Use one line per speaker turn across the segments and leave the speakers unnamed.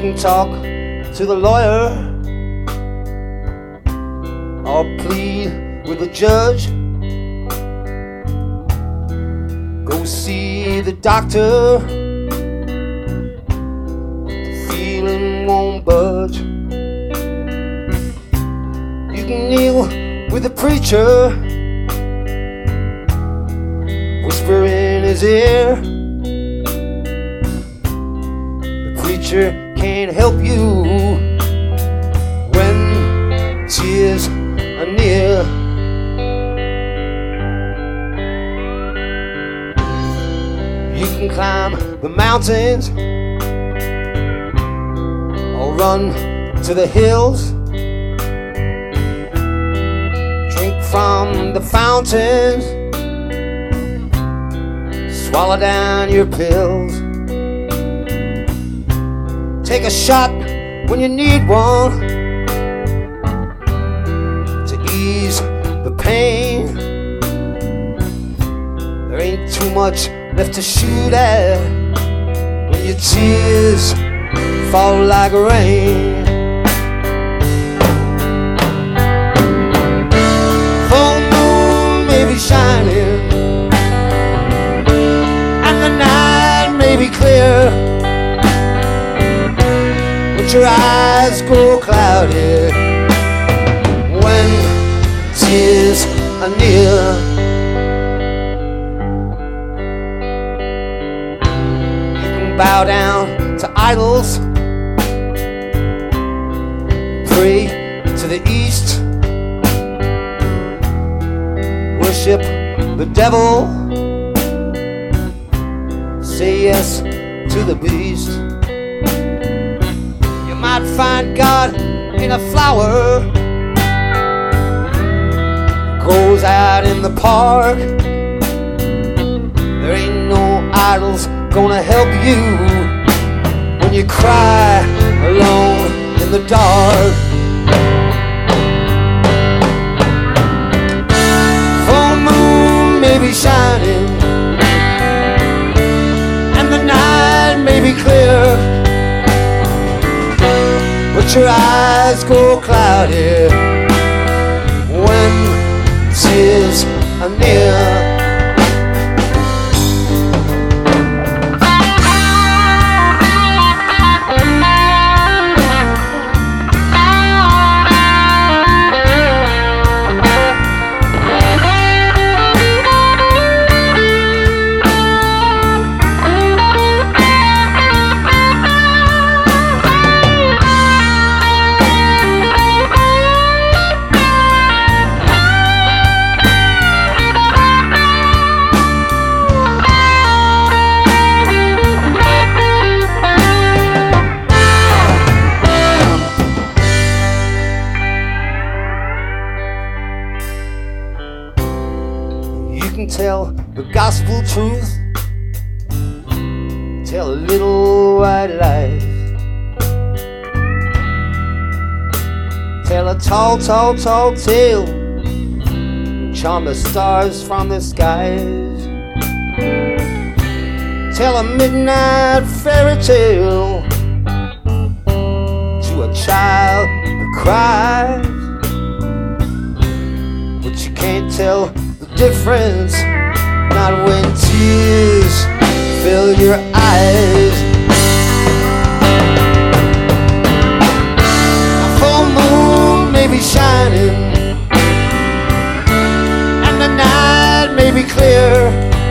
can talk to the lawyer or plead with the judge. Go see the doctor, the feeling won't budge. You can kneel with the preacher, whisper in his ear. The preacher can't help you when tears are near. You can climb the mountains or run to the hills. Drink from the fountains, swallow down your pills. Take a shot when you need one to ease the pain. There ain't too much left to shoot at when your tears fall like rain. Full moon may be shining and the night may be clear, but your eyes go cloudy when tears are near. Bow down to idols, pray to the east, worship the devil, say yes to the beast. You might find God in a flower, grows out in the park. There ain't no idols gonna help you when you cry alone in the dark. Full moon may be shining and the night may be clear, but your eyes go cloudy when tears are near. Tell the gospel truth, tell a little white lies, tell a tall, tall, tall tale, charm the stars from the skies, tell a midnight fairy tale to a child that cries, but you can't tell the difference, not when tears fill your eyes. A full moon may be shining and the night may be clear,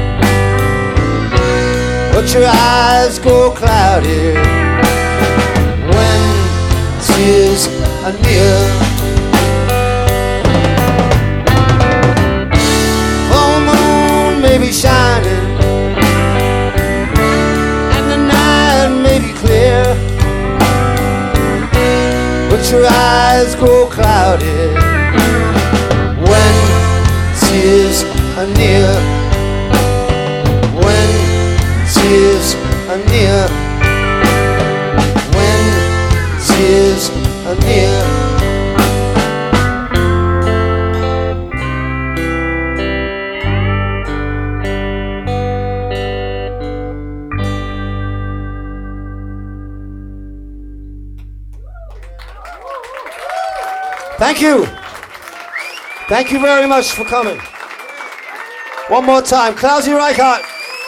but your eyes go cloudy when tears are near. May be shining and the night may be clear, but your eyes go cloudy when tears are near. When tears are near. When tears are near. Thank you. Thank you very much for coming. One more time, Klausy Reichardt.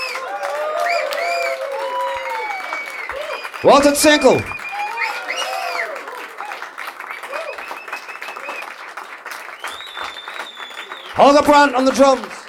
Walter Zinkel. Holger Brandt on the drums.